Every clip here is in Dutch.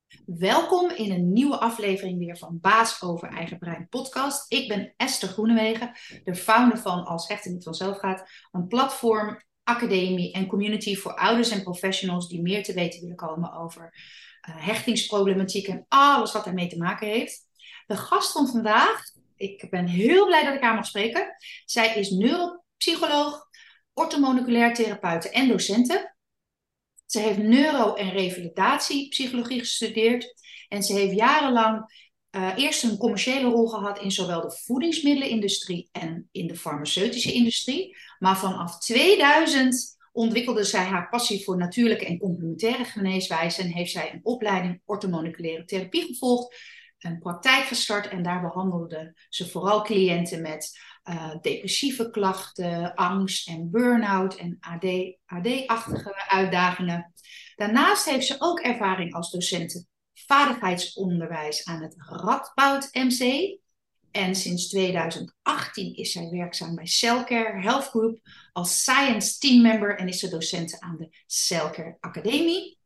Welkom in een nieuwe aflevering weer van Baas over Eigen Brein podcast. Ik ben Esther Groenewegen, de founder van Als Hechten niet vanzelf gaat, een platform, academie en community voor ouders en professionals die meer te weten willen komen over hechtingsproblematiek en alles wat daarmee te maken heeft. De gast van vandaag, ik ben heel blij dat ik haar mag spreken. Zij is neuropsycholoog, orthomoleculair therapeute en docente. Ze heeft neuro- en revalidatiepsychologie gestudeerd. En ze heeft jarenlang eerst een commerciële rol gehad in zowel de voedingsmiddelenindustrie en in de farmaceutische industrie. Maar vanaf 2000 ontwikkelde zij haar passie voor natuurlijke en complementaire geneeswijzen en heeft zij een opleiding orthomoleculaire therapie gevolgd, een praktijk gestart en daar behandelde ze vooral cliënten met depressieve klachten, angst en burn-out en AD-achtige uitdagingen. Daarnaast heeft ze ook ervaring als docent vaardigheidsonderwijs aan het Radboud MC. En sinds 2018 is zij werkzaam bij Cellcare Health Group als Science Team Member en is ze docent aan de Cellcare Academie.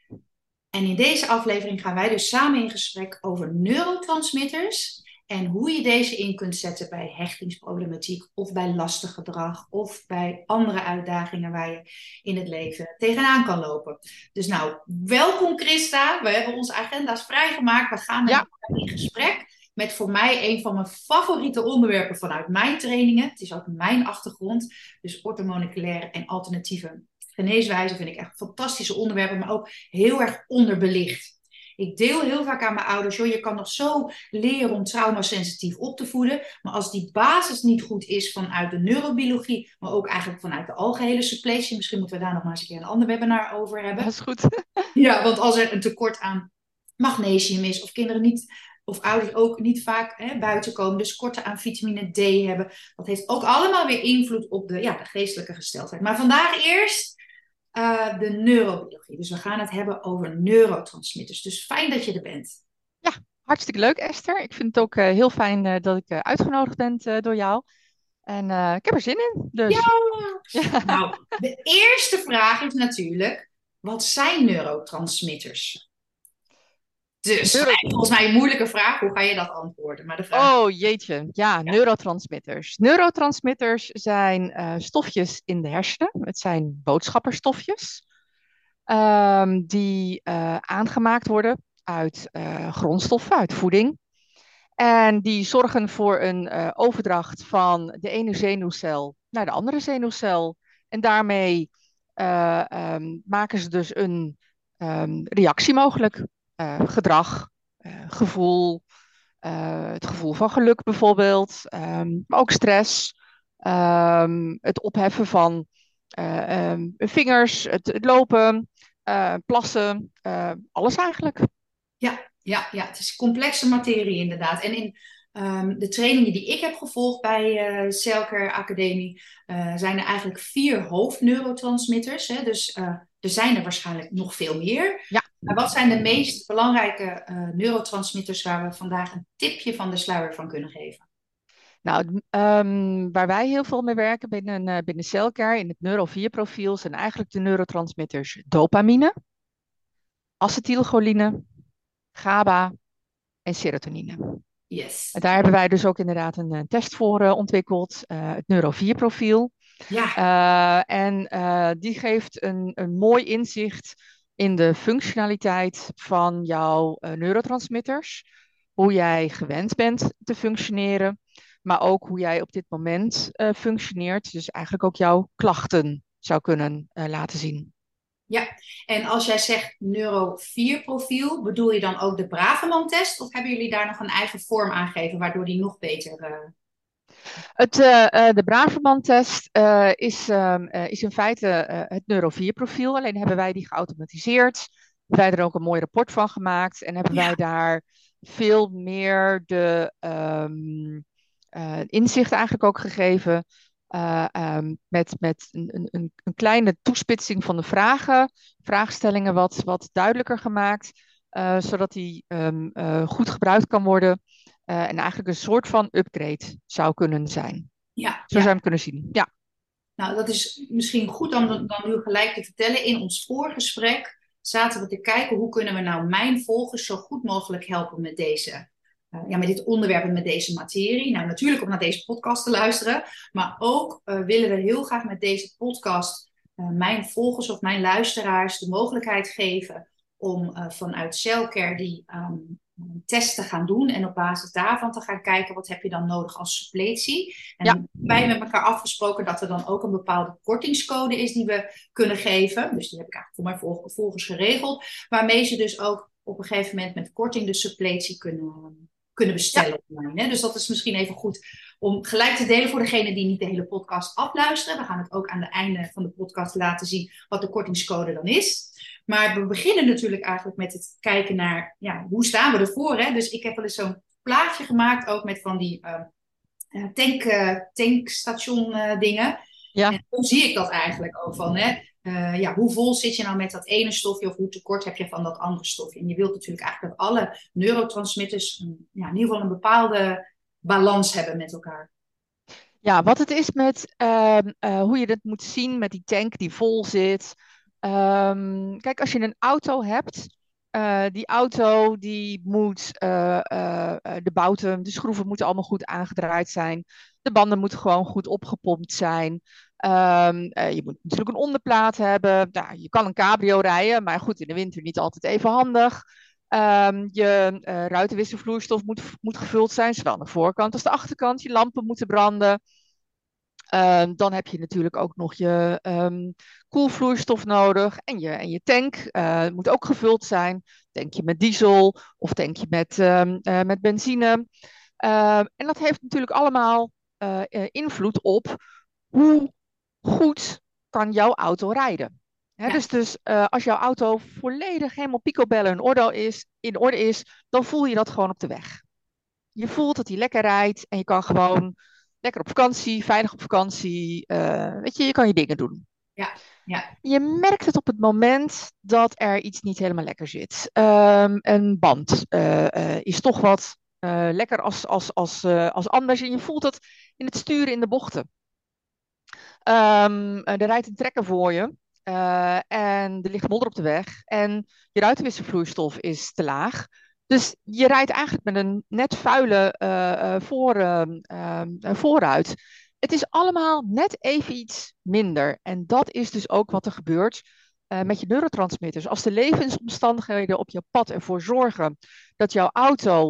En in deze aflevering gaan wij dus samen in gesprek over neurotransmitters en hoe je deze in kunt zetten bij hechtingsproblematiek of bij lastig gedrag of bij andere uitdagingen waar je in het leven tegenaan kan lopen. Dus nou, welkom Christa. We hebben onze agenda's vrijgemaakt. We gaan met Ja, elkaar in gesprek met voor mij een van mijn favoriete onderwerpen vanuit mijn trainingen. Het is ook mijn achtergrond, dus orthomoleculaire en alternatieve geneeswijzen vind ik echt fantastische onderwerpen, maar ook heel erg onderbelicht. Ik deel heel vaak aan mijn ouders, joh, je kan nog zo leren om traumasensitief op te voeden, maar als die basis niet goed is vanuit de neurobiologie, maar ook eigenlijk vanuit de algehele suppletie, misschien moeten we daar nog maar eens een keer een ander webinar over dat hebben. is goed. Ja, want als er een tekort aan magnesium is, of kinderen niet, of ouders ook niet vaak buiten komen, dus korten aan vitamine D hebben, dat heeft ook allemaal weer invloed op de geestelijke gesteldheid. Maar vandaag eerst de neurobiologie. Dus we gaan het hebben over neurotransmitters. Dus fijn dat je er bent. Ja, hartstikke leuk, Esther. Ik vind het ook heel fijn dat ik uitgenodigd ben door jou. En ik heb er zin in, Ja! dus. Ja. Nou, de eerste vraag is natuurlijk, wat zijn neurotransmitters? Dus Neuro... volgens mij een moeilijke vraag. Hoe ga je dat antwoorden? Maar de vraag Oh, jeetje. Ja, ja. neurotransmitters. Neurotransmitters zijn stofjes in de hersenen. Het zijn boodschapperstofjes die aangemaakt worden uit grondstoffen, uit voeding. En die zorgen voor een overdracht van de ene zenuwcel naar de andere zenuwcel. En daarmee maken ze dus een reactie mogelijk. Gedrag, gevoel, het gevoel van geluk bijvoorbeeld, maar ook stress, het opheffen van vingers, het lopen, plassen, alles eigenlijk. Ja, het is complexe materie inderdaad. En in de trainingen die ik heb gevolgd bij Celker Academie zijn er eigenlijk 4 hoofdneurotransmitters. Hè? Dus er zijn er waarschijnlijk nog veel meer. Ja. Maar wat zijn de meest belangrijke neurotransmitters waar we vandaag een tipje van de sluier van kunnen geven? Nou, waar wij heel veel mee werken binnen Cellcare in het Neuro-4-profiel zijn eigenlijk de neurotransmitters dopamine, acetylcholine, GABA en serotonine. Yes. En daar hebben wij dus ook inderdaad een test voor ontwikkeld, het Neuro-4-profiel. Ja, Die geeft een mooi inzicht in de functionaliteit van jouw neurotransmitters. Hoe jij gewend bent te functioneren, maar ook hoe jij op dit moment functioneert. Dus eigenlijk ook jouw klachten zou kunnen laten zien. ja. En als jij zegt neuro 4 profiel, bedoel je dan ook de Braveman-test? Of hebben jullie daar nog een eigen vorm aan gegeven, waardoor die nog beter... De Braverman-test is in feite het Neuro-4-profiel. Alleen hebben wij die geautomatiseerd. Hebben wij er ook een mooi rapport van gemaakt. En hebben wij Ja, daar veel meer de inzicht eigenlijk ook gegeven. Met een kleine toespitsing van de vragen. Vraagstellingen wat duidelijker gemaakt. Zodat die goed gebruikt kan worden. En eigenlijk een soort van upgrade zou kunnen zijn. Zo zou je ja. hem kunnen zien. Ja, Nou, dat is misschien goed om dan nu gelijk te vertellen. In ons voorgesprek zaten we te kijken hoe kunnen we nou mijn volgers zo goed mogelijk helpen met met dit onderwerp en met deze materie. Nou, natuurlijk om naar deze podcast te luisteren, maar ook willen we heel graag met deze podcast mijn volgers of mijn luisteraars de mogelijkheid geven om vanuit Cellcare die test te gaan doen en op basis daarvan te gaan kijken wat heb je dan nodig als suppletie. En Ja. wij hebben met elkaar afgesproken dat er dan ook een bepaalde kortingscode is die we kunnen geven. Dus die heb ik eigenlijk voor mijn volgers geregeld, waarmee ze dus ook op een gegeven moment met korting de suppletie kunnen bestellen online. Hè? Dus dat is misschien even goed om gelijk te delen voor degenen die niet de hele podcast afluisteren. We gaan het ook aan het einde van de podcast laten zien wat de kortingscode dan is. Maar we beginnen natuurlijk eigenlijk met het kijken naar, hoe staan we ervoor? Hè? Dus ik heb wel eens zo'n plaatje gemaakt, ook met van die tankstation dingen. Ja. En hoe zie ik dat eigenlijk ook van, hè? Hoe vol zit je nou met dat ene stofje of hoe tekort heb je van dat andere stofje? En je wilt natuurlijk eigenlijk dat alle neurotransmitters in ieder geval een bepaalde balans hebben met elkaar. Ja, wat het is met hoe je dat moet zien met die tank die vol zit. Kijk, als je een auto hebt, die auto die moet, de bouten, de schroeven moeten allemaal goed aangedraaid zijn. De banden moeten gewoon goed opgepompt zijn. Je moet natuurlijk een onderplaat hebben. Nou, je kan een cabrio rijden, maar goed, in de winter niet altijd even handig. Je ruitenwisselvloeistof moet gevuld zijn, zowel aan de voorkant als de achterkant. Je lampen moeten branden. Dan heb je natuurlijk ook nog je koelvloeistof nodig en je tank moet ook gevuld zijn. Tank je met diesel of tank je met benzine. En dat heeft natuurlijk allemaal invloed op hoe goed kan jouw auto rijden. Hè, Ja. dus als jouw auto volledig helemaal picobello in orde is, dan voel je dat gewoon op de weg. Je voelt dat hij lekker rijdt en je kan gewoon lekker op vakantie, veilig op vakantie. Weet je, je kan je dingen doen. Ja. Je merkt het op het moment dat er iets niet helemaal lekker zit. Een band is toch wat lekker als anders. En je voelt dat in het sturen in de bochten. Er rijdt een trekker voor je. En er ligt modder op de weg. En je ruitenwisselvloeistof is te laag. Dus je rijdt eigenlijk met een net vuile voorruit. Het is allemaal net even iets minder. En dat is dus ook wat er gebeurt met je neurotransmitters. Als de levensomstandigheden op je pad ervoor zorgen dat jouw auto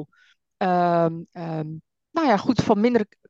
goed van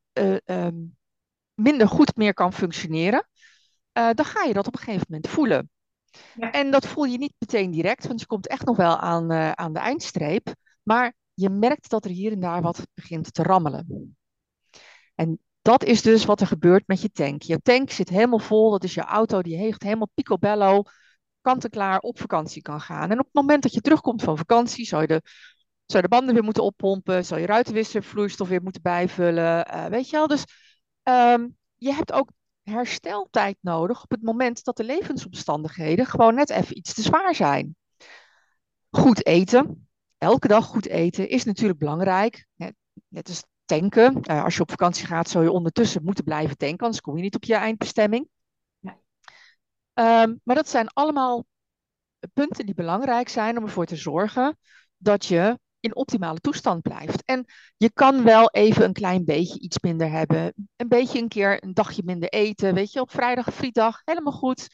minder goed meer kan functioneren, dan ga je dat op een gegeven moment voelen. Ja. En dat voel je niet meteen direct, want je komt echt nog wel aan de eindstreep. Maar je merkt dat er hier en daar wat begint te rammelen. En dat is dus wat er gebeurt met je tank. Je tank zit helemaal vol, dat is je auto, die heeft helemaal picobello, kant-en-klaar op vakantie kan gaan. En op het moment dat je terugkomt van vakantie, zou je de banden weer moeten oppompen, zou je ruitenwisselvloeistof weer moeten bijvullen, weet je wel. Dus je hebt ook hersteltijd nodig op het moment dat de levensomstandigheden gewoon net even iets te zwaar zijn. Goed eten, elke dag goed eten, is natuurlijk belangrijk. Net als tanken. Als je op vakantie gaat, zou je ondertussen moeten blijven tanken, anders kom je niet op je eindbestemming. Ja. Maar dat zijn allemaal punten die belangrijk zijn om ervoor te zorgen dat je in optimale toestand blijft. En je kan wel even een klein beetje iets minder hebben. Een beetje een keer een dagje minder eten. Weet je, op vrijdag, frietdag, helemaal goed.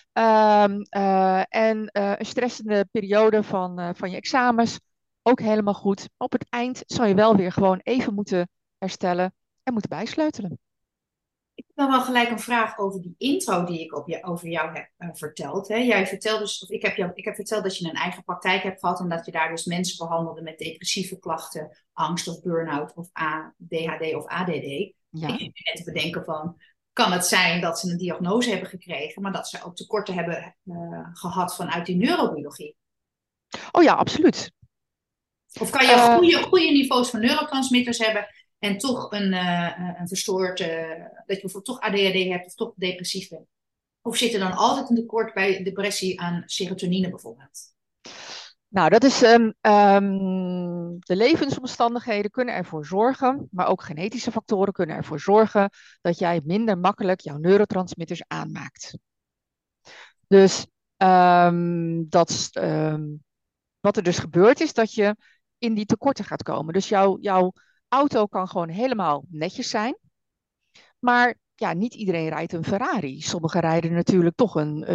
En een stressende periode van je examens, ook helemaal goed. Op het eind zal je wel weer gewoon even moeten herstellen en moeten bijsleutelen. Ik heb dan wel gelijk een vraag over die intro die ik over jou heb verteld. Hè. Jij vertelde dus, of ik heb verteld dat je een eigen praktijk hebt gehad en dat je daar dus mensen behandelde met depressieve klachten, angst of burn-out of ADHD of ADD. Ja. Ik zit net te bedenken van, kan het zijn dat ze een diagnose hebben gekregen, maar dat ze ook tekorten hebben gehad vanuit die neurobiologie? Oh ja, absoluut. Of kan je goede niveaus van neurotransmitters hebben en toch een verstoord, dat je bijvoorbeeld toch ADHD hebt of toch depressief bent? Of zit er dan altijd een tekort bij depressie aan serotonine bijvoorbeeld? Nou, dat is de levensomstandigheden kunnen ervoor zorgen, maar ook genetische factoren kunnen ervoor zorgen dat jij minder makkelijk jouw neurotransmitters aanmaakt. Dus Wat er dus gebeurt is dat je in die tekorten gaat komen. Dus jouw auto kan gewoon helemaal netjes zijn. Maar ja, niet iedereen rijdt een Ferrari. Sommigen rijden natuurlijk toch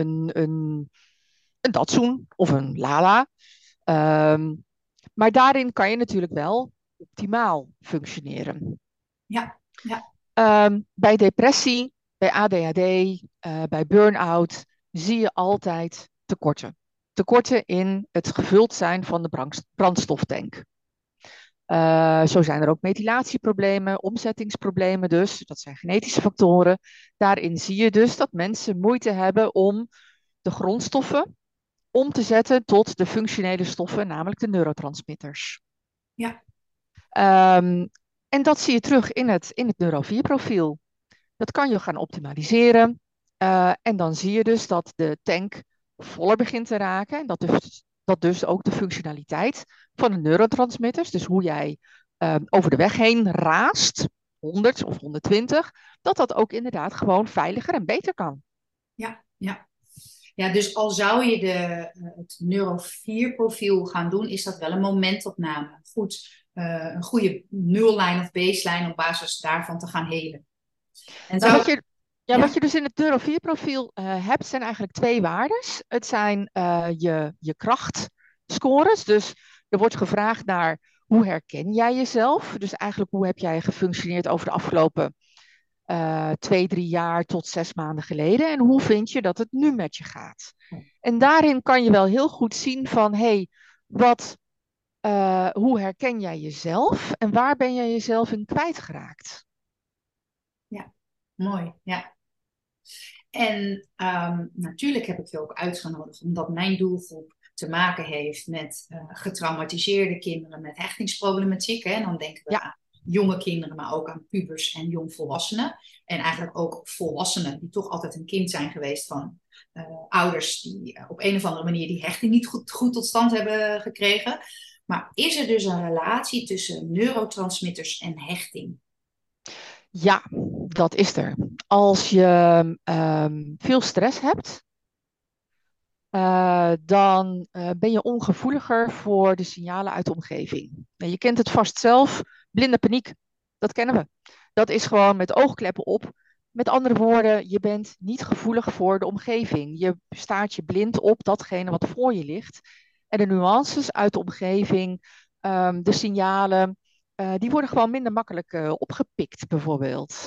een Datsun of een Lala. Ehm, maar daarin kan je natuurlijk wel optimaal functioneren. Ja, ja, Bij depressie, bij ADHD, bij burn-out zie je altijd tekorten. Tekorten in het gevuld zijn van de brandstoftank. Zo zijn er ook methylatieproblemen, omzettingsproblemen dus. Dat zijn genetische factoren. Daarin zie je dus dat mensen moeite hebben om de grondstoffen om te zetten tot de functionele stoffen, namelijk de neurotransmitters. ja, Um, en dat zie je terug in het neuro-4-profiel. Dat kan je gaan optimaliseren. En dan zie je dus dat de tank voller begint te raken. En dat dus ook de functionaliteit van de neurotransmitters, dus hoe jij over de weg heen raast, 100 of 120, dat dat ook inderdaad gewoon veiliger en beter kan. ja, ja. Ja, dus al zou je het Neuro 4 profiel gaan doen, is dat wel een momentopname. Goed, een goede nullijn of baseline op basis daarvan te gaan helen. En Nou, zou, wat je ja, dus in het Neuro 4 profiel hebt, zijn eigenlijk twee waardes. Het zijn je krachtscores. Dus er wordt gevraagd naar hoe herken jij jezelf? Dus eigenlijk hoe heb jij gefunctioneerd over de afgelopen 2, 3 jaar tot 6 maanden geleden? En hoe vind je dat het nu met je gaat? En daarin kan je wel heel goed zien van, hey, hoe herken jij jezelf en waar ben jij jezelf in kwijtgeraakt? ja, mooi. Ja. En natuurlijk heb ik je ook uitgenodigd omdat mijn doelgroep te maken heeft met getraumatiseerde kinderen met hechtingsproblematiek. Hè. En dan denken we Ja, aan jonge kinderen, maar ook aan pubers en jongvolwassenen. En eigenlijk ook volwassenen die toch altijd een kind zijn geweest van ouders die op een of andere manier die hechting niet goed tot stand hebben gekregen. Maar is er dus een relatie tussen neurotransmitters en hechting? ja, dat is er. Als je veel stress hebt, dan ben je ongevoeliger voor de signalen uit de omgeving. Nou, je kent het vast zelf, blinde paniek, dat kennen we. Dat is gewoon met oogkleppen op. Met andere woorden, je bent niet gevoelig voor de omgeving. Je staart je blind op datgene wat voor je ligt. En de nuances uit de omgeving, de signalen, die worden gewoon minder makkelijk opgepikt, bijvoorbeeld.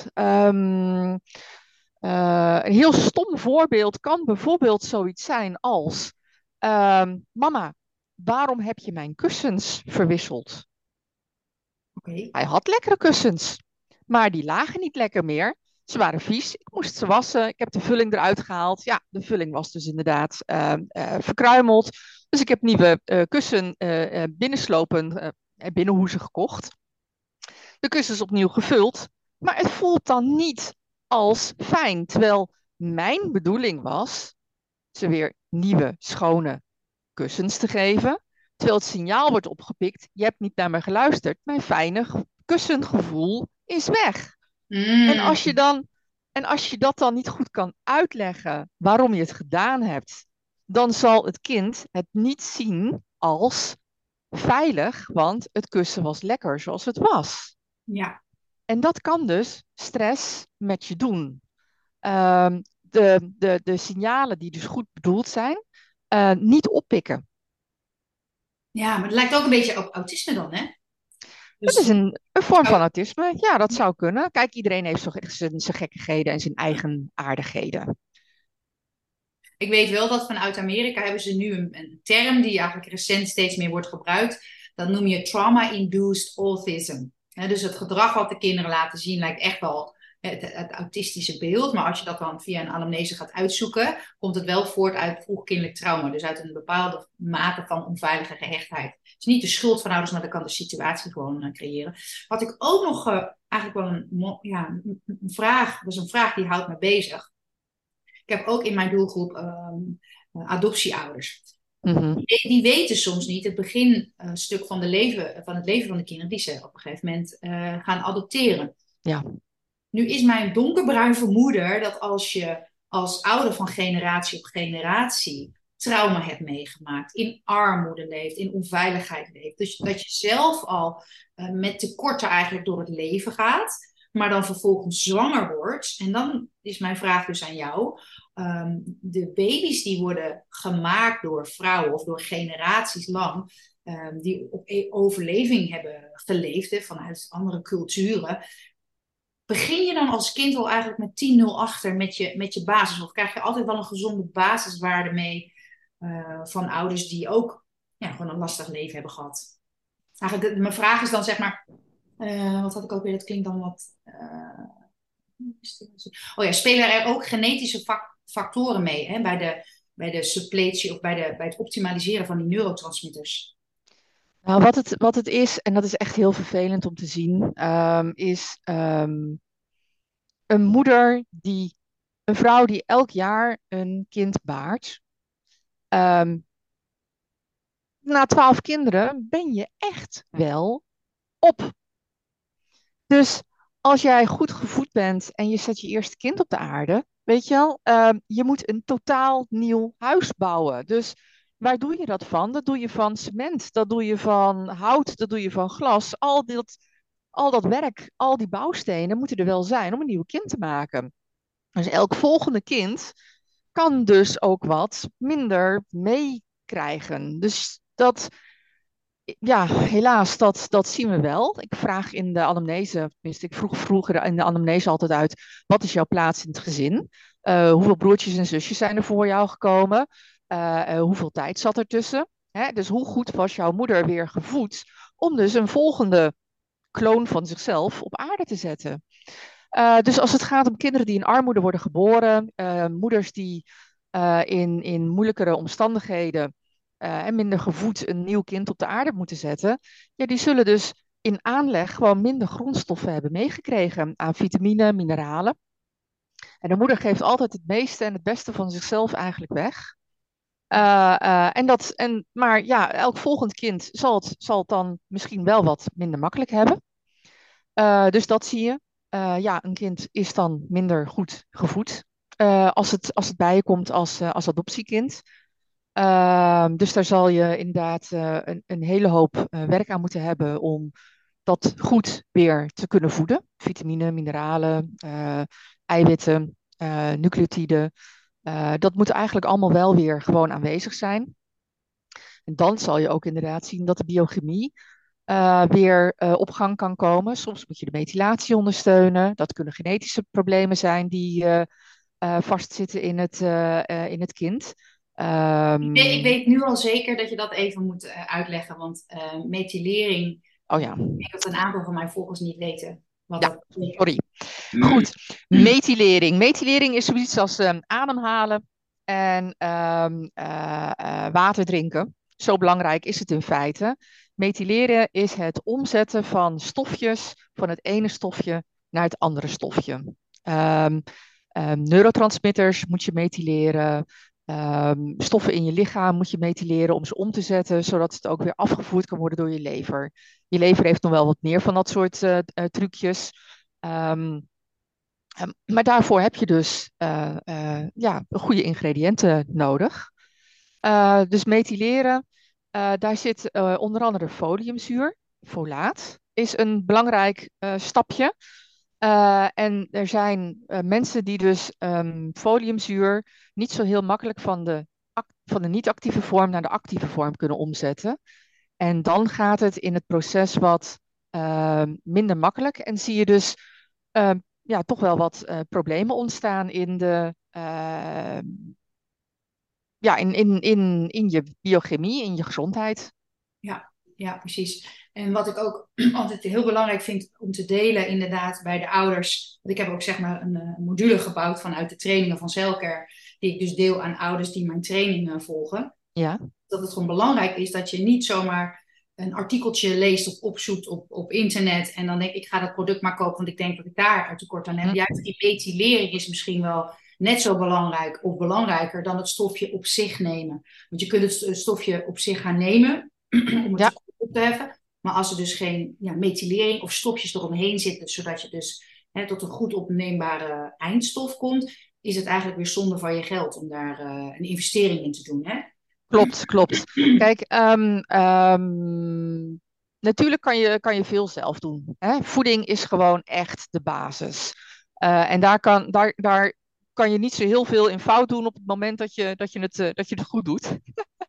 Een heel stom voorbeeld kan bijvoorbeeld zoiets zijn als: Mama, waarom heb je mijn kussens verwisseld? Oké. Hij had lekkere kussens, maar die lagen niet lekker meer. Ze waren vies, ik moest ze wassen, ik heb de vulling eruit gehaald. Ja, de vulling was dus inderdaad verkruimeld. Dus ik heb nieuwe kussen binnenslopen binnenhoezen gekocht. De kussens opnieuw gevuld, maar het voelt dan niet als fijn. Terwijl mijn bedoeling was ze weer nieuwe, schone kussens te geven. Terwijl het signaal wordt opgepikt, je hebt niet naar me geluisterd. Mijn fijne kussengevoel is weg. En Mm, als je dat dan niet goed kan uitleggen waarom je het gedaan hebt, dan zal het kind het niet zien als veilig, want het kussen was lekker zoals het was. ja. En dat kan dus stress met je doen. De signalen die dus goed bedoeld zijn, niet oppikken. Ja, maar het lijkt ook een beetje op autisme dan, hè? Dat is Dus een vorm van autisme. Ja, dat zou kunnen. Kijk, iedereen heeft zijn gekkigheden en zijn eigen aardigheden. ik weet wel dat vanuit Amerika hebben ze nu een term die eigenlijk recent steeds meer wordt gebruikt. Dat noem je trauma-induced autism. Dus het gedrag wat de kinderen laten zien lijkt echt wel het autistische beeld. Maar als je dat dan via een anamnese gaat uitzoeken, komt het wel voort uit vroegkindelijk trauma. Dus uit een bepaalde mate van onveilige gehechtheid. Het is niet de schuld van ouders, maar dat kan de situatie gewoon creëren. Wat ik ook nog eigenlijk wel een vraag, dat is een vraag die houdt me bezig. Ik heb ook in mijn doelgroep adoptieouders. Mhm. Die weten soms niet het beginstuk van, van het leven van de kinderen die ze op een gegeven moment gaan adopteren. Ja, Nu is mijn donkerbruin vermoeden dat als je als ouder van generatie op generatie trauma hebt meegemaakt, in armoede leeft, in onveiligheid leeft. Dus dat je zelf al met tekorten eigenlijk door het leven gaat, maar dan vervolgens zwanger wordt. En dan is mijn vraag dus aan jou. De baby's die worden gemaakt door vrouwen of door generaties lang, die op overleving hebben geleefd vanuit andere culturen. Begin je dan als kind al eigenlijk met 10-0 achter met je basis? Of krijg je altijd wel een gezonde basiswaarde mee van ouders die ook gewoon een lastig leven hebben gehad? Eigenlijk, mijn vraag is dan zeg maar, wat had ik ook weer, dat klinkt dan wat... oh ja, spelen er ook genetische factoren mee hè, bij de suppletie of bij het optimaliseren van die neurotransmitters? Nou, wat het is, en dat is echt heel vervelend om te zien, is een een vrouw die elk jaar een kind baart. Ehm, Na 12 kinderen ben je echt wel op. Dus als jij goed gevoed bent en je zet je eerste kind op de aarde, weet je wel, je moet een totaal nieuw huis bouwen. Dus waar doe je dat van? Dat doe je van cement, dat doe je van hout, dat doe je van glas. Al dat werk, al die bouwstenen moeten er wel zijn om een nieuw kind te maken. Dus elk volgende kind kan dus ook wat minder meekrijgen. Dus dat, ja, helaas, dat zien we wel. Ik vraag in de anamnese, tenminste, ik vroeg vroeger in de anamnese altijd uit, wat is jouw plaats in het gezin? Hoeveel broertjes en zusjes zijn er voor jou gekomen? Hoeveel tijd zat er tussen? Hè? Dus hoe goed was jouw moeder weer gevoed om dus een volgende kloon van zichzelf op aarde te zetten? Dus als het gaat om kinderen die in armoede worden geboren, moeders die in moeilijkere omstandigheden en minder gevoed een nieuw kind op de aarde moeten zetten, ja, die zullen dus in aanleg gewoon minder grondstoffen hebben meegekregen aan vitamine, mineralen. En de moeder geeft altijd het meeste en het beste van zichzelf eigenlijk weg. Maar ja, elk volgend kind zal het dan misschien wel wat minder makkelijk hebben. Dus dat zie je. Ja, een kind is dan minder goed gevoed als het bij je komt als adoptiekind. Dus daar zal je inderdaad een hele hoop werk aan moeten hebben om dat goed weer te kunnen voeden. Vitamine, mineralen, eiwitten, nucleotiden. Dat moet eigenlijk allemaal wel weer gewoon aanwezig zijn. En dan zal je ook inderdaad zien dat de biochemie weer op gang kan komen. Soms moet je de methylatie ondersteunen. Dat kunnen genetische problemen zijn die vastzitten in het kind. Ik weet nu al zeker dat je dat even moet uitleggen, want methylering, Oh ja. ik denk dat een aantal van mijn volgers niet weten wat Ja, dat betekent. sorry. Goed, methylering. Methylering is zoiets als ademhalen en water drinken. Zo belangrijk is het in feite. Methyleren is het omzetten van stofjes van het ene stofje naar het andere stofje. Neurotransmitters moet je methyleren. Stoffen in je lichaam moet je methyleren om ze om te zetten, zodat het ook weer afgevoerd kan worden door je lever. Je lever heeft nog wel wat meer van dat soort trucjes. Maar daarvoor heb je dus ja, goede ingrediënten nodig. Dus methyleren, daar zit onder andere foliumzuur, folaat, is een belangrijk stapje. En er zijn mensen die dus foliumzuur niet zo heel makkelijk van de niet-actieve vorm naar de actieve vorm kunnen omzetten. En dan gaat het in het proces wat minder makkelijk. En zie je dus ja, toch wel wat problemen ontstaan ja, in je biochemie, in je gezondheid. Ja, precies. En wat ik ook altijd heel belangrijk vind om te delen, inderdaad, bij de ouders. Want ik heb ook zeg maar een module gebouwd vanuit de trainingen van Zelker, die ik dus deel aan ouders die mijn trainingen volgen. Ja. Dat het gewoon belangrijk is dat je niet zomaar een artikeltje leest of opzoekt op internet en dan denk ik ga dat product maar kopen, want ik denk dat ik daar tekort aan heb. Juist die methylering is misschien wel net zo belangrijk of belangrijker dan het stofje op zich nemen. Want je kunt het stofje op zich gaan nemen om het op te heffen. Maar als er dus geen methylering of stofjes eromheen zitten, zodat je dus tot een goed opneembare eindstof komt, is het eigenlijk weer zonde van je geld om daar een investering in te doen, hè? Klopt, klopt. Kijk, natuurlijk kan je veel zelf doen. Hè? Voeding is gewoon echt de basis. En daar kan je niet zo heel veel in fout doen op het moment dat je het goed doet.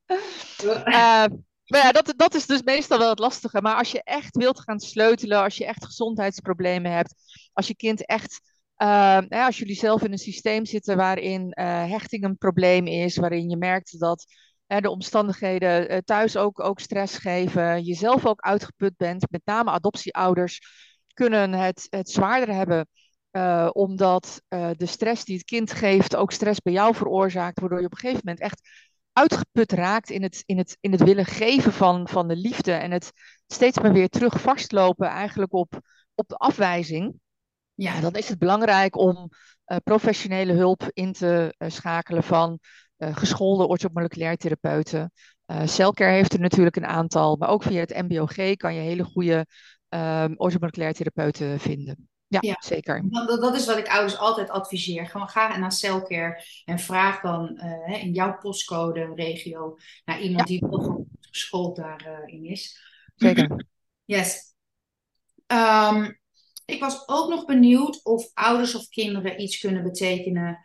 Uh, maar ja, dat is dus meestal wel het lastige. Maar als je echt wilt gaan sleutelen, als je echt gezondheidsproblemen hebt, als je kind echt, als jullie zelf in een systeem zitten waarin hechting een probleem is, waarin je merkt dat de omstandigheden thuis ook stress geven, je zelf ook uitgeput bent, met name adoptieouders kunnen het zwaarder hebben. Omdat de stress die het kind geeft ook stress bij jou veroorzaakt, waardoor je op een gegeven moment echt uitgeput raakt in het willen geven van de liefde en het steeds maar weer terug vastlopen eigenlijk op de afwijzing. Ja, Ja, dan is het belangrijk om professionele hulp in te schakelen van geschoolde orthomoleculair therapeuten. Cellcare heeft er natuurlijk een aantal, maar ook via het MBOG kan je hele goede orthomoleculair therapeuten vinden. Ja, ja. zeker. Dat is wat ik ouders altijd adviseer. Gewoon ga naar Cellcare en vraag dan in jouw postcode regio naar Ja, iemand die wel gewoon geschoold daarin is. zeker. Yes. Ehm, ik was ook nog benieuwd of ouders of kinderen iets kunnen betekenen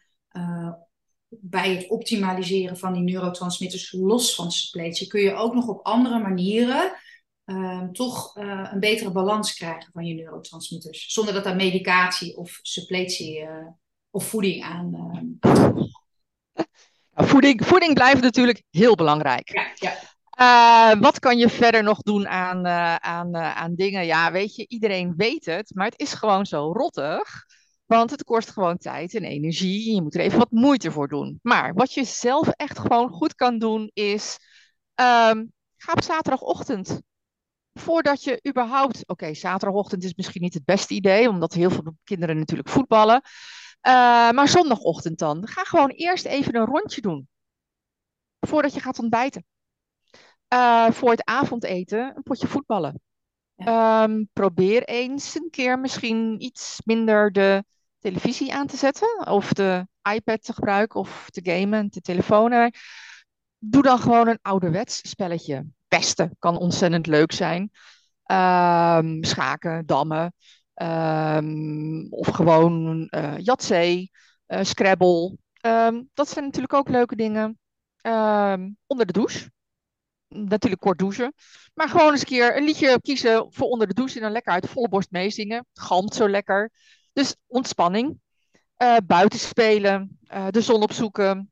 bij het optimaliseren van die neurotransmitters los van suppletie. Kun je ook nog op andere manieren toch een betere balans krijgen van je neurotransmitters. Zonder dat daar medicatie of suppletie of voeding aan te. Nou, voeding blijft natuurlijk heel belangrijk. Ja, ja, Wat kan je verder nog doen aan dingen? Ja, weet je, iedereen weet het, maar het is gewoon zo rottig. Want het kost gewoon tijd en energie. Je moet er even wat moeite voor doen. Maar wat je zelf echt gewoon goed kan doen is... ga op zaterdagochtend. Voordat je überhaupt... Oké, zaterdagochtend is misschien niet het beste idee, omdat heel veel kinderen natuurlijk voetballen. Maar zondagochtend dan. Ga gewoon eerst even een rondje doen. Voordat je gaat ontbijten. Voor het avondeten een potje voetballen. ja. Probeer eens een keer misschien iets minder de televisie aan te zetten. Of de iPad te gebruiken of te gamen, te telefonen. Doe dan gewoon een ouderwets spelletje. Pesten kan ontzettend leuk zijn. Schaken, dammen. Of gewoon Yatzee, Scrabble. Dat zijn natuurlijk ook leuke dingen. Onder de douche. Natuurlijk kort douchen. Maar gewoon eens een keer een liedje kiezen voor onder de douche en dan lekker uit volle borst meezingen. Het galmt zo lekker. Dus ontspanning. Buiten spelen. De zon opzoeken.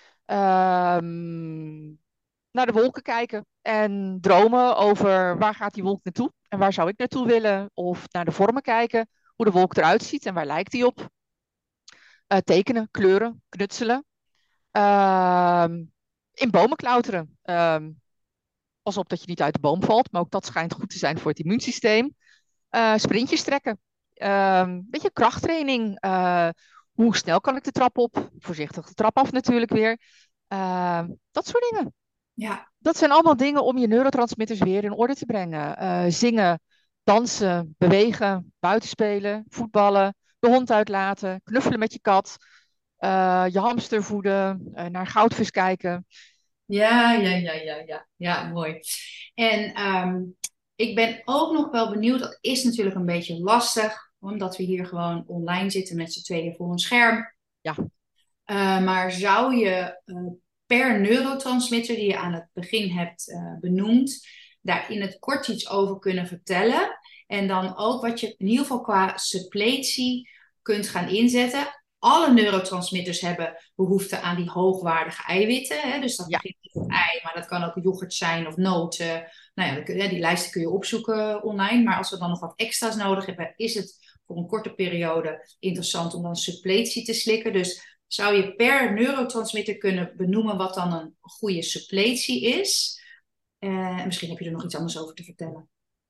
Ehm, naar de wolken kijken. En dromen over waar gaat die wolk naartoe? En waar zou ik naartoe willen? Of naar de vormen kijken. Hoe de wolk eruit ziet en waar lijkt die op? Tekenen, kleuren, knutselen. Ehm, in bomen klauteren. Pas op dat je niet uit de boom valt, maar ook dat schijnt goed te zijn voor het immuunsysteem. Sprintjes trekken. Beetje krachttraining. Hoe snel kan ik de trap op? Voorzichtig de trap af natuurlijk weer. Dat soort dingen. Ja. Dat zijn allemaal dingen om je neurotransmitters weer in orde te brengen. Zingen, dansen, bewegen, buitenspelen, voetballen, de hond uitlaten, knuffelen met je kat, je hamster voeden, naar goudvis kijken. Ja, ja, ja, ja, ja. Ja, mooi. En ik ben ook nog wel benieuwd, dat is natuurlijk een beetje lastig, omdat we hier gewoon online zitten met z'n tweeën voor een scherm. Ja, Maar zou je per neurotransmitter die je aan het begin hebt benoemd, daar in het kort iets over kunnen vertellen? En dan ook wat je in ieder geval qua suppletie kunt gaan inzetten. Alle neurotransmitters hebben behoefte aan die hoogwaardige eiwitten. Hè? Dus dat ja. begint met het ei, maar dat kan ook yoghurt zijn of noten. Nou ja, die lijsten kun je opzoeken online. Maar als we dan nog wat extra's nodig hebben, is het voor een korte periode interessant om dan suppletie te slikken. Dus zou je per neurotransmitter kunnen benoemen wat dan een goede suppletie is? Misschien heb je er nog iets anders over te vertellen.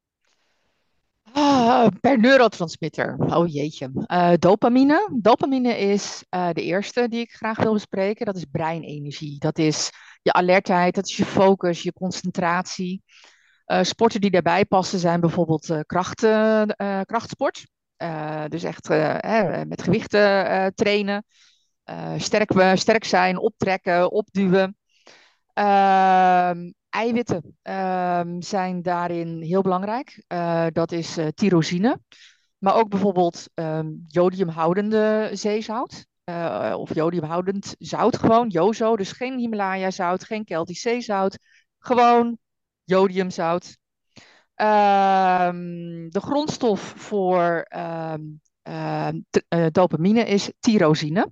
Per neurotransmitter. Oh jeetje. Dopamine. Dopamine is de eerste die ik graag wil bespreken. Dat is breinenergie. Dat is je alertheid, dat is je focus, je concentratie. Sporten die daarbij passen zijn bijvoorbeeld krachtsport. Dus echt met gewichten trainen. sterk zijn, optrekken, opduwen. Eiwitten zijn daarin heel belangrijk. Dat is tyrosine. Maar ook bijvoorbeeld jodiumhoudende zeezout. Of jodiumhoudend zout gewoon, jozo. Dus geen Himalaya zout, geen Keltisch zeezout. Gewoon jodiumzout. De grondstof voor dopamine is tyrosine.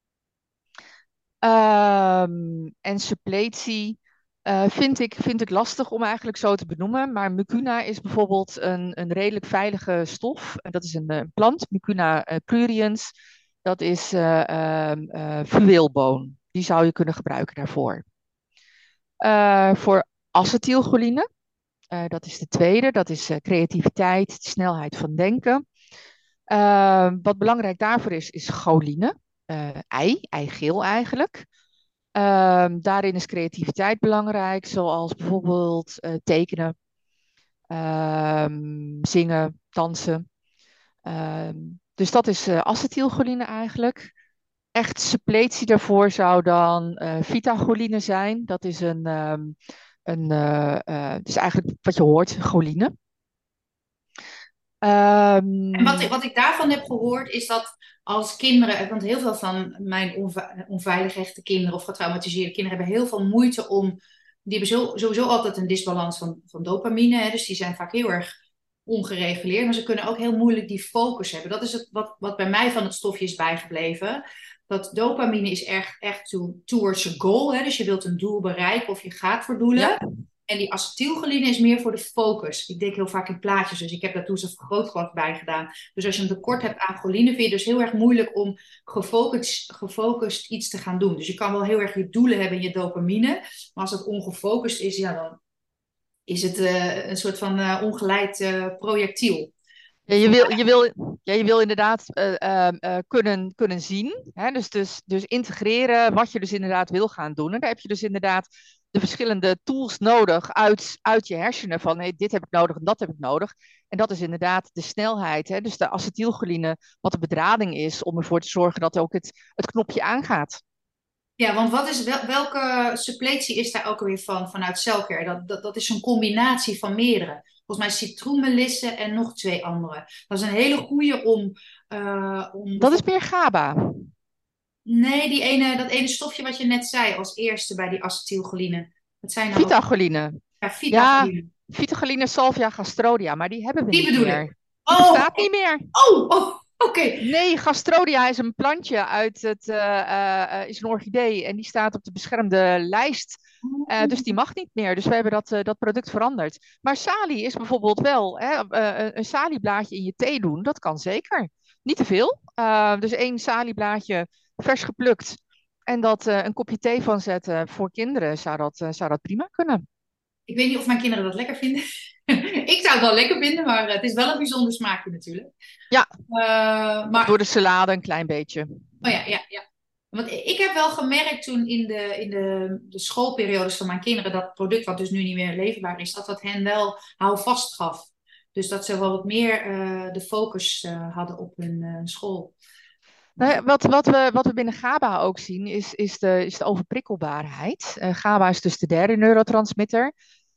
En suppletie vind ik lastig om eigenlijk zo te benoemen. Maar mucuna is bijvoorbeeld een redelijk veilige stof. En dat is een plant, Mucuna pruriens. Dat is fluweelboon. Die zou je kunnen gebruiken daarvoor. Voor acetylcholine, dat is de tweede. Dat is creativiteit, snelheid van denken. Wat belangrijk daarvoor is choline. Eigeel eigenlijk. Daarin is creativiteit belangrijk, zoals bijvoorbeeld tekenen, zingen, dansen. Dus dat is acetylcholine eigenlijk. Echt suppletie daarvoor zou dan vitacholine zijn. Dat is dus eigenlijk wat je hoort, choline. En wat ik daarvan heb gehoord is dat als kinderen, want heel veel van mijn onveilig gehechte kinderen of getraumatiseerde kinderen hebben heel veel moeite om, die hebben sowieso altijd een disbalans van dopamine, hè, dus die zijn vaak heel erg ongereguleerd, maar ze kunnen ook heel moeilijk die focus hebben. Dat is wat bij mij van het stofje is bijgebleven. Dat dopamine is echt towards a goal, hè, dus je wilt een doel bereiken of je gaat voor doelen. Ja. En die acetylcholine is meer voor de focus. Ik denk heel vaak in plaatjes, dus ik heb daar toen zo'n vergrootglas bij gedaan. Dus als je een tekort hebt aan choline, vind je dus heel erg moeilijk om gefocust iets te gaan doen. Dus je kan wel heel erg je doelen hebben in je dopamine, maar als het ongefocust is, ja, dan is het een soort van ongeleid projectiel. Ja, je wil inderdaad kunnen zien. Hè? Dus integreren wat je dus inderdaad wil gaan doen. En daar heb je dus inderdaad de verschillende tools nodig uit je hersenen. Van hey, dit heb ik nodig en dat heb ik nodig. En dat is inderdaad de snelheid. Hè? Dus de acetylcholine, wat de bedrading is, om ervoor te zorgen dat ook het knopje aangaat. Ja, want welke suppletie is daar ook alweer vanuit Cellcare? Dat is zo'n combinatie van meerdere. Volgens mij citroenmelisse en nog twee andere. Dat is een hele goede om Dat is meer GABA. Nee, dat ene stofje wat je net zei als eerste bij die acetylcholine. Wat zijn nou? Vitacholine. Ja, Ja, vitacholine. vitacholine, salvia, gastrodia. Maar die hebben we Die niet bedoel ik. meer. Die Oh, bestaat niet meer. oké. Nee, gastrodia is een plantje is een orchidee en die staat op de beschermde lijst. Dus die mag niet meer. Dus we hebben dat product veranderd. Maar salie is bijvoorbeeld wel, hè, een salieblaadje in je thee doen, dat kan zeker. Niet te veel. Dus één salieblaadje vers geplukt en dat een kopje thee van zetten voor kinderen, zou dat prima kunnen. Ik weet niet of mijn kinderen dat lekker vinden. Ik zou het wel lekker vinden, maar het is wel een bijzonder smaakje natuurlijk. Ja, of Maar door de salade een klein beetje. Oh ja, ja, ja. Want ik heb wel gemerkt toen in de schoolperiodes van mijn kinderen, dat product wat dus nu niet meer leverbaar is, dat dat hen wel houvast gaf. Dus dat ze wel wat meer de focus hadden op hun school. Nou ja, wat we binnen GABA ook zien, is de overprikkelbaarheid. GABA is dus de derde neurotransmitter.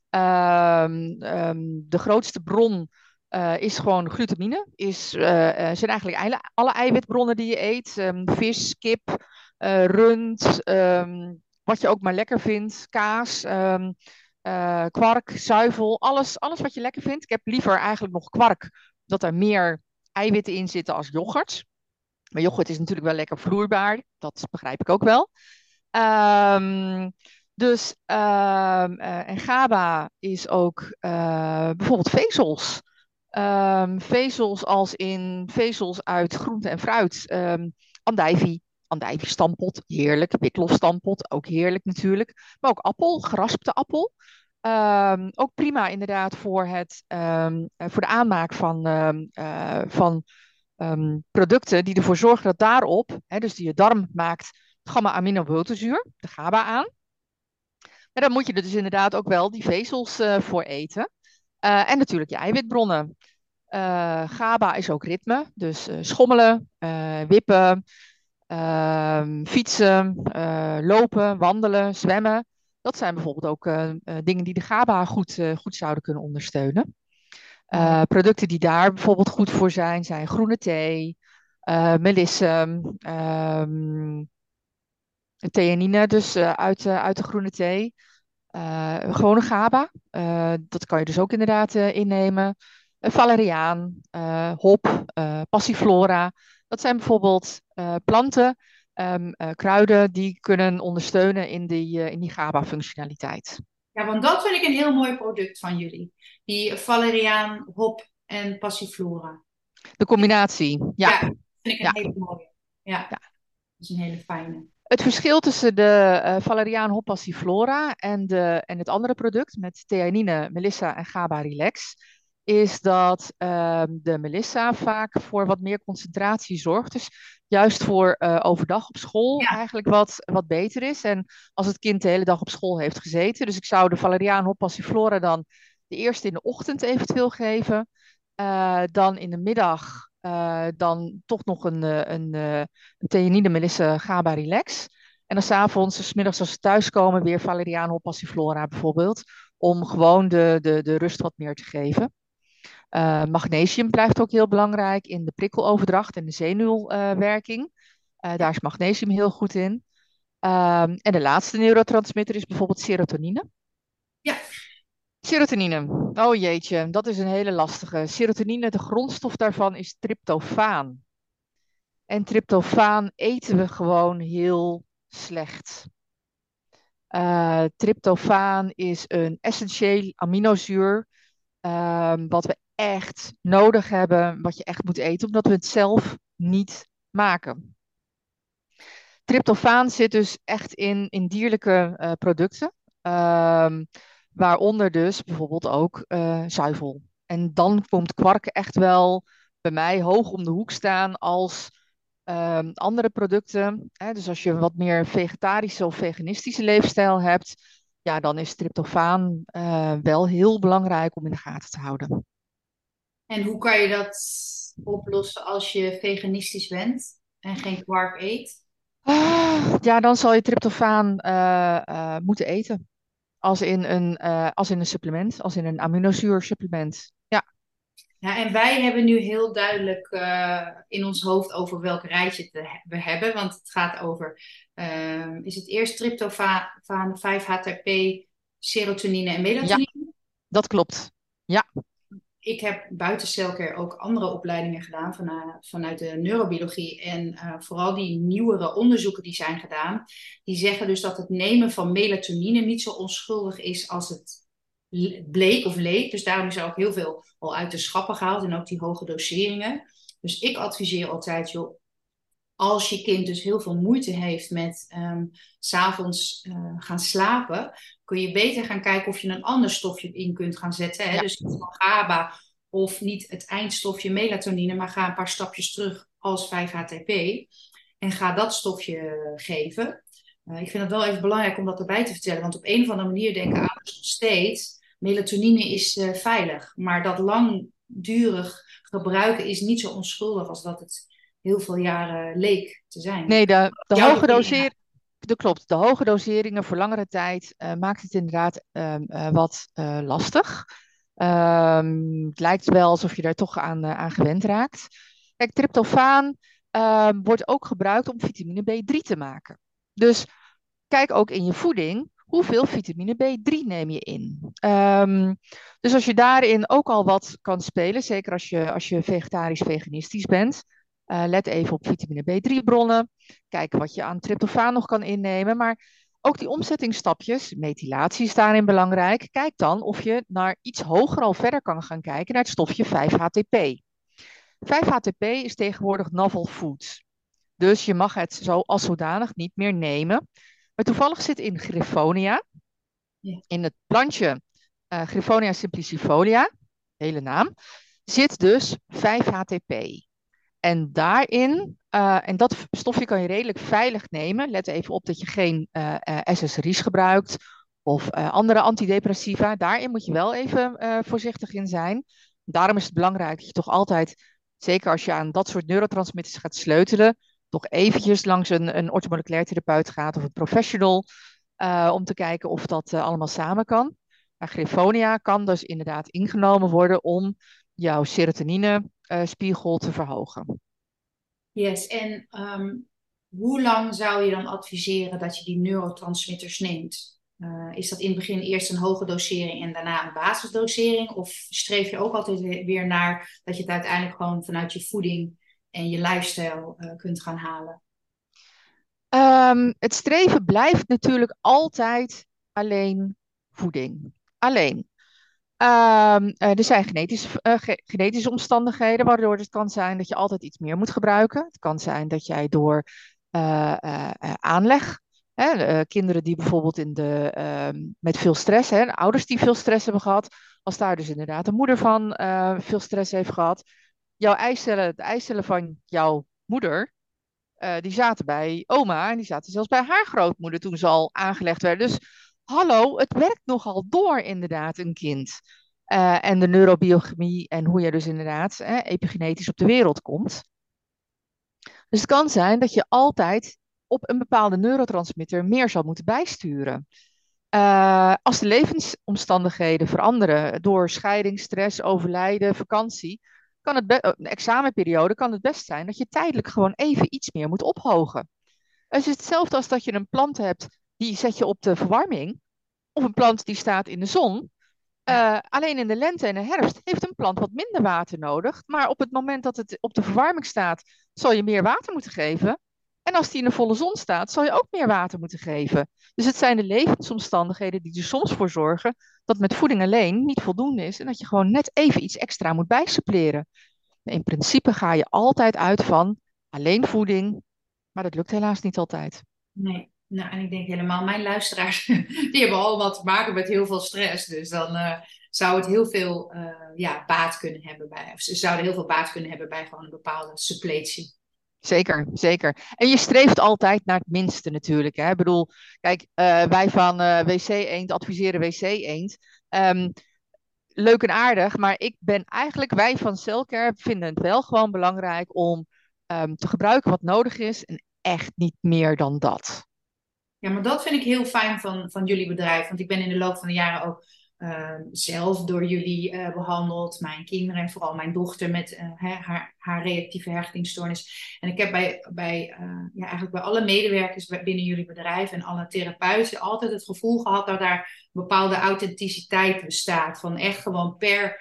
De grootste bron is gewoon glutamine. Zijn eigenlijk alle eiwitbronnen die je eet. Vis, kip, rund, wat je ook maar lekker vindt. Kaas, kwark, zuivel, alles wat je lekker vindt. Ik heb liever eigenlijk nog kwark, dat er meer eiwitten in zitten als yoghurt. Maar yoghurt is natuurlijk wel lekker vloeibaar. Dat begrijp ik ook wel. En GABA is ook bijvoorbeeld vezels. Vezels als in vezels uit groente en fruit. Andijvie stampot, heerlijk. Witlof stampot, ook heerlijk natuurlijk. Maar ook appel, geraspte appel. Ook prima inderdaad voor de aanmaak van producten die ervoor zorgen dat daarop, hè, dus die je darm maakt, gamma-aminobutyrenzuur, de GABA aan. Maar dan moet je er dus inderdaad ook wel die vezels voor eten. En natuurlijk je eiwitbronnen. GABA is ook ritme, dus schommelen, wippen, Fietsen, lopen, wandelen, zwemmen. Dat zijn bijvoorbeeld ook dingen die de GABA goed zouden kunnen ondersteunen. Mooi. Producten die daar bijvoorbeeld goed voor zijn groene thee, melisse, theanine, dus uit de groene thee. Gewone GABA, dat kan je dus ook inderdaad innemen. Valeriaan, hop, passiflora. Dat zijn bijvoorbeeld planten, kruiden die kunnen ondersteunen in die GABA-functionaliteit. Ja, want dat vind ik een heel mooi product van jullie. Die valeriaan, hop en passiflora. De combinatie, ja. Ja, dat vind ik een Ja, hele mooie. Ja, ja. dat is een hele fijne. Het verschil tussen de Valeriaan Hop Passiflora en het andere product met theanine, melissa en GABA Relax, is dat de melissa vaak voor wat meer concentratie zorgt. Dus juist voor overdag op school Ja, eigenlijk wat beter is. En als het kind de hele dag op school heeft gezeten. Dus ik zou de Valeriaan Hop Passiflora dan de eerste in de ochtend eventueel geven. Dan in de middag dan toch nog een theanine, melisse, GABA Relax. En dan 's avonds, 's middags als ze thuiskomen, weer valeriaan hop passiflora bijvoorbeeld. Om gewoon de rust wat meer te geven. Magnesium blijft ook heel belangrijk in de prikkeloverdracht en de zenuwwerking. Daar is magnesium heel goed in. En de laatste neurotransmitter is bijvoorbeeld serotonine. ja. Serotonine, oh jeetje, dat is een hele lastige. Serotonine, de grondstof daarvan is tryptofaan. En tryptofaan eten we gewoon heel slecht. Tryptofaan is een essentieel aminozuur wat we echt nodig hebben, wat je echt moet eten, omdat we het zelf niet maken. Tryptofaan zit dus echt in dierlijke producten, waaronder dus bijvoorbeeld ook zuivel. En dan komt kwark echt wel bij mij hoog om de hoek staan als andere producten. Hè, dus als je een wat meer vegetarische of veganistische leefstijl hebt, ja, dan is tryptofaan wel heel belangrijk om in de gaten te houden. En hoe kan je dat oplossen als je veganistisch bent en geen kwark eet? Ja, dan zal je tryptofaan moeten eten. Als in een supplement, als in een aminozuursupplement. Ja, Ja, en wij hebben nu heel duidelijk in ons hoofd over welk rijtje we hebben. Want het gaat over, is het eerst tryptofaan, 5-HTP, serotonine en ja, melatonine? dat klopt. Ja, Ik heb buiten Cellcare ook andere opleidingen gedaan vanuit de neurobiologie. En vooral die nieuwere onderzoeken die zijn gedaan, die zeggen dus dat het nemen van melatonine niet zo onschuldig is als het bleek of leek. Dus daarom is er ook heel veel al uit de schappen gehaald en ook die hoge doseringen. Dus ik adviseer altijd, joh, als je kind dus heel veel moeite heeft met 's avonds gaan slapen, kun je beter gaan kijken of je een ander stofje in kunt gaan zetten. Hè? ja, Dus niet van GABA of niet het eindstofje melatonine, maar ga een paar stapjes terug als 5-HTP en ga dat stofje geven. Ik vind het wel even belangrijk om dat erbij te vertellen, want op een of andere manier denken ouders nog steeds, melatonine is veilig, maar dat langdurig gebruiken is niet zo onschuldig als dat het heel veel jaren leek te zijn. nee, de Jouw hoge bevindingen. dosering, dat klopt. De hoge doseringen voor langere tijd maakt het inderdaad wat lastig. Het lijkt wel alsof je daar toch aan gewend raakt. Kijk, tryptofaan wordt ook gebruikt om vitamine B3 te maken. Dus kijk ook in je voeding, hoeveel vitamine B3 neem je in? Dus als je daarin ook al wat kan spelen, zeker als je vegetarisch-veganistisch bent, let even op vitamine B3-bronnen. Kijken wat je aan tryptofaan nog kan innemen. Maar ook die omzettingsstapjes, methylatie is daarin belangrijk. Kijk dan of je naar iets hoger al verder kan gaan kijken, naar het stofje 5-HTP. 5-HTP is tegenwoordig novel food. Dus je mag het zo als zodanig niet meer nemen. Maar toevallig zit in Griffonia, Ja. in het plantje Griffonia simplicifolia, hele naam, zit dus 5-HTP. En daarin, en dat stofje kan je redelijk veilig nemen. Let even op dat je geen SSRI's gebruikt of andere antidepressiva. Daarin moet je wel even voorzichtig in zijn. Daarom is het belangrijk dat je toch altijd, zeker als je aan dat soort neurotransmitters gaat sleutelen, toch eventjes langs een orthomoleculair therapeut gaat of een professional om te kijken of dat allemaal samen kan. Maar Griffonia kan dus inderdaad ingenomen worden om jouw serotonine spiegel te verhogen. Yes, en hoe lang zou je dan adviseren dat je die neurotransmitters neemt? Is dat in het begin eerst een hoge dosering en daarna een basisdosering? Of streef je ook altijd weer naar dat je het uiteindelijk gewoon vanuit je voeding en je lifestyle kunt gaan halen? Het streven blijft natuurlijk altijd alleen voeding. Alleen. Er zijn genetische omstandigheden waardoor het kan zijn dat je altijd iets meer moet gebruiken. Het kan zijn dat jij door aanleg, hè, kinderen die bijvoorbeeld met veel stress, hè, de ouders die veel stress hebben gehad, als daar dus inderdaad een moeder van veel stress heeft gehad, de eicellen van jouw moeder, die zaten bij oma en die zaten zelfs bij haar grootmoeder toen ze al aangelegd werden. Dus hallo, het werkt nogal door inderdaad een kind. En de neurobiochemie en hoe je dus inderdaad epigenetisch op de wereld komt. Dus het kan zijn dat je altijd op een bepaalde neurotransmitter meer zal moeten bijsturen. Als de levensomstandigheden veranderen door scheiding, stress, overlijden, vakantie, een examenperiode, kan het best zijn dat je tijdelijk gewoon even iets meer moet ophogen. Het is hetzelfde als dat je een plant hebt, die zet je op de verwarming, of een plant die staat in de zon. Alleen in de lente en de herfst heeft een plant wat minder water nodig. Maar op het moment dat het op de verwarming staat, zal je meer water moeten geven. En als die in de volle zon staat, zal je ook meer water moeten geven. Dus het zijn de levensomstandigheden die er soms voor zorgen dat met voeding alleen niet voldoende is. En dat je gewoon net even iets extra moet bijsuppleren. In principe ga je altijd uit van alleen voeding. Maar dat lukt helaas niet altijd. Nee. Nou, en ik denk helemaal, mijn luisteraars, die hebben allemaal te maken met heel veel stress. Dus dan zou het heel veel baat kunnen hebben bij, of ze zouden heel veel baat kunnen hebben bij gewoon een bepaalde suppletie. Zeker, zeker. En je streeft altijd naar het minste natuurlijk. Hè? Ik bedoel, kijk, wij van WC Eend adviseren WC Eend. Leuk en aardig, maar wij van Cellcare vinden het wel gewoon belangrijk om te gebruiken wat nodig is en echt niet meer dan dat. Ja, maar dat vind ik heel fijn van jullie bedrijf. Want ik ben in de loop van de jaren ook zelf door jullie behandeld. Mijn kinderen en vooral mijn dochter met haar reactieve hechtingsstoornis. En ik heb eigenlijk bij alle medewerkers binnen jullie bedrijf en alle therapeuten altijd het gevoel gehad dat daar bepaalde authenticiteit bestaat. Van echt gewoon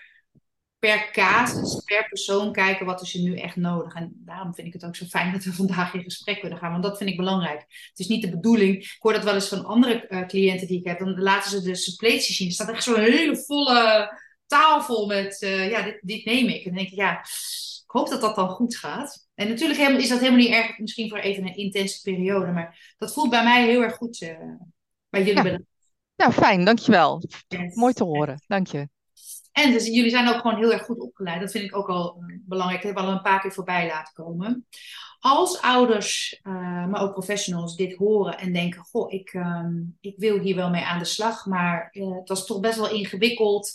per casus, per persoon kijken wat is er nu echt nodig. En daarom vind ik het ook zo fijn dat we vandaag in gesprek kunnen gaan. Want dat vind ik belangrijk. Het is niet de bedoeling. Ik hoor dat wel eens van andere cliënten die ik heb. Dan laten ze de suppletie zien. Er staat echt zo'n hele volle tafel met... dit neem ik. En dan denk ik, ja, ik hoop dat dat dan goed gaat. En natuurlijk is dat helemaal niet erg. Misschien voor even een intense periode. Maar dat voelt bij mij heel erg goed bij jullie Ja, bedrijf. nou fijn, dankjewel. Mooi Yes. te horen, dank je. En dus jullie zijn ook gewoon heel erg goed opgeleid. Dat vind ik ook al belangrijk. Dat hebben we al een paar keer voorbij laten komen. Als ouders, maar ook professionals dit horen en denken... Goh, ik wil hier wel mee aan de slag, maar het was toch best wel ingewikkeld.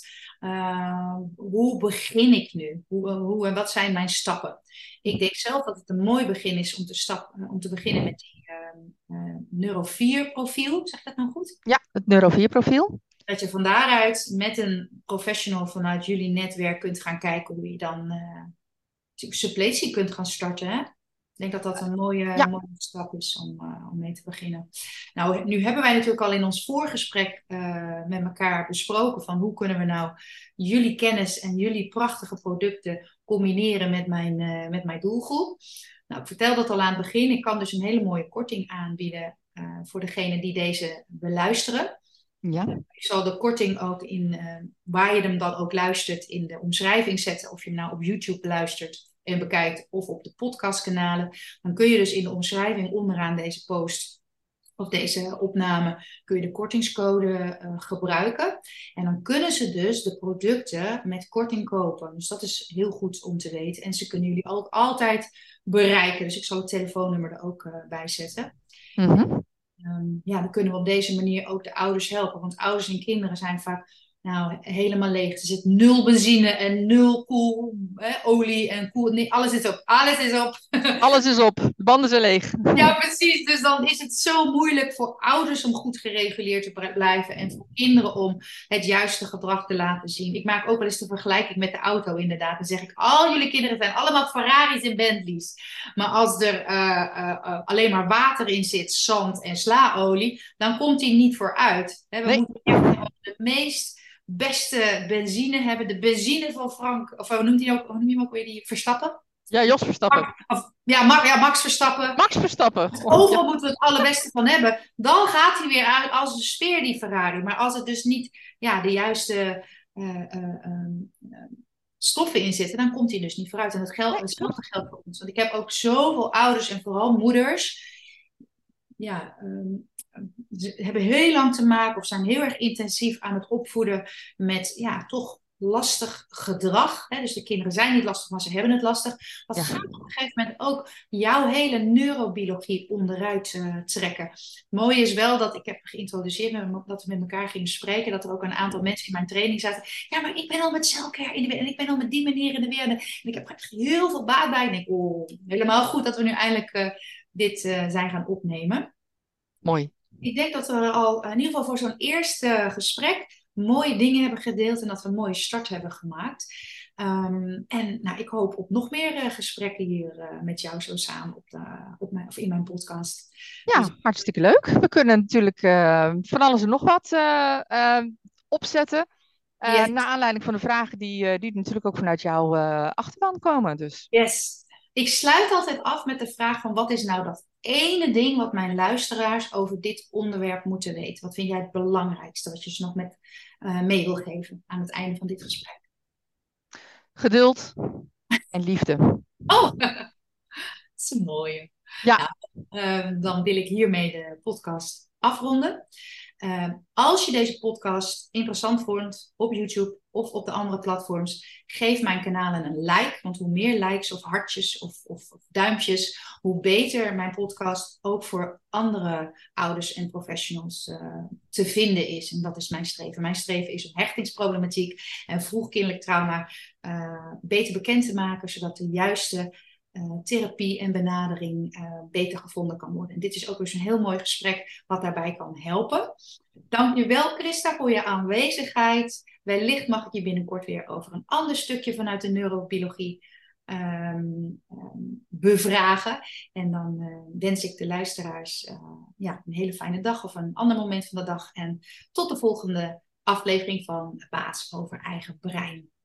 Hoe begin ik nu? Hoe en wat zijn mijn stappen? Ik denk zelf dat het een mooi begin is om te beginnen met die Neuro 4 profiel. Zeg ik dat nou goed? Ja, het Neuro 4 profiel. Dat je van daaruit met een professional vanuit jullie netwerk kunt gaan kijken hoe je dan suppletie kunt gaan starten. Hè? Ik denk dat dat een Ja, mooie stap is om mee te beginnen. Nou, nu hebben wij natuurlijk al in ons voorgesprek met elkaar besproken van hoe kunnen we nou jullie kennis en jullie prachtige producten combineren met mijn doelgroep. Nou, ik vertelde dat al aan het begin. Ik kan dus een hele mooie korting aanbieden voor degene die deze beluisteren. ja. Ik zal de korting ook waar je hem dan ook luistert, in de omschrijving zetten. Of je hem nou op YouTube luistert en bekijkt of op de podcastkanalen. Dan kun je dus in de omschrijving onderaan deze post of deze opname, kun je de kortingscode gebruiken. En dan kunnen ze dus de producten met korting kopen. Dus dat is heel goed om te weten. En ze kunnen jullie ook altijd bereiken. Dus ik zal het telefoonnummer er ook bij zetten. Mhm. Dan kunnen we op deze manier ook de ouders helpen. Want ouders en kinderen zijn vaak Nou, helemaal leeg. Er zit 0 benzine en 0 olie en nee, alles is op. Alles is op. Alles is op, de banden zijn leeg. Ja, precies. Dus dan is het zo moeilijk voor ouders om goed gereguleerd te blijven en voor kinderen om het juiste gedrag te laten zien. Ik maak ook wel eens de vergelijking met de auto inderdaad. Dan zeg ik, al jullie kinderen zijn allemaal Ferraris en Bentleys. Maar als er alleen maar water in zit, zand en slaolie, dan komt die niet vooruit. We Nee, moeten echt de meest beste benzine hebben. De benzine van Frank, of hoe noemt hij ook, hoe noem je hem ook weer, die Verstappen? ja, Jos Verstappen. Max Verstappen. Max Verstappen. Dus overal moeten we het allerbeste van hebben. Dan gaat hij weer aan als een speer, die Ferrari. Maar als er dus niet de juiste stoffen in zitten, dan komt hij dus niet vooruit. En hetzelfde geldt voor ons. Want ik heb ook zoveel ouders en vooral moeders. Ze hebben heel lang te maken of zijn heel erg intensief aan het opvoeden met toch lastig gedrag. Hè? Dus de kinderen zijn niet lastig, maar ze hebben het lastig. Dat gaat op een gegeven moment ook jouw hele neurobiologie onderuit trekken. Het mooie is wel dat ik heb geïntroduceerd dat we met elkaar gingen spreken, dat er ook een aantal mensen in mijn training zaten. Ja, maar ik ben al met selfcare in de weer en ik ben al met die manier in de weer. En ik heb er heel veel baat bij. En ik denk, helemaal goed dat we nu eindelijk dit zijn gaan opnemen. Mooi. Ik denk dat we al in ieder geval voor zo'n eerste gesprek mooie dingen hebben gedeeld en dat we een mooie start hebben gemaakt. Ik hoop op nog meer gesprekken hier met jou zo samen in mijn podcast. Ja, Dus, hartstikke leuk. We kunnen natuurlijk van alles en nog wat opzetten. yes, Naar aanleiding van de vragen die natuurlijk ook vanuit jouw achterban komen. Dus. yes. Ik sluit altijd af met de vraag van wat is nou dat ene ding wat mijn luisteraars over dit onderwerp moeten weten? Wat vind jij het belangrijkste wat je ze nog mee wil geven aan het einde van dit gesprek? Geduld en liefde. Oh, dat is een mooie. Ja. Dan wil ik hiermee de podcast afronden. Als je deze podcast interessant vond op YouTube of op de andere platforms, geef mijn kanalen een like. Want hoe meer likes of hartjes of duimpjes, hoe beter mijn podcast ook voor andere ouders en professionals te vinden is. En dat is mijn streven. Mijn streven is om hechtingsproblematiek en vroegkindelijk trauma beter bekend te maken, zodat de juiste therapie en benadering beter gevonden kan worden. En dit is ook dus een heel mooi gesprek wat daarbij kan helpen. Dank je wel, Christa, voor je aanwezigheid. Wellicht mag ik je binnenkort weer over een ander stukje vanuit de neurobiologie bevragen. En dan wens ik de luisteraars een hele fijne dag of een ander moment van de dag. En tot de volgende aflevering van Baas over eigen brein.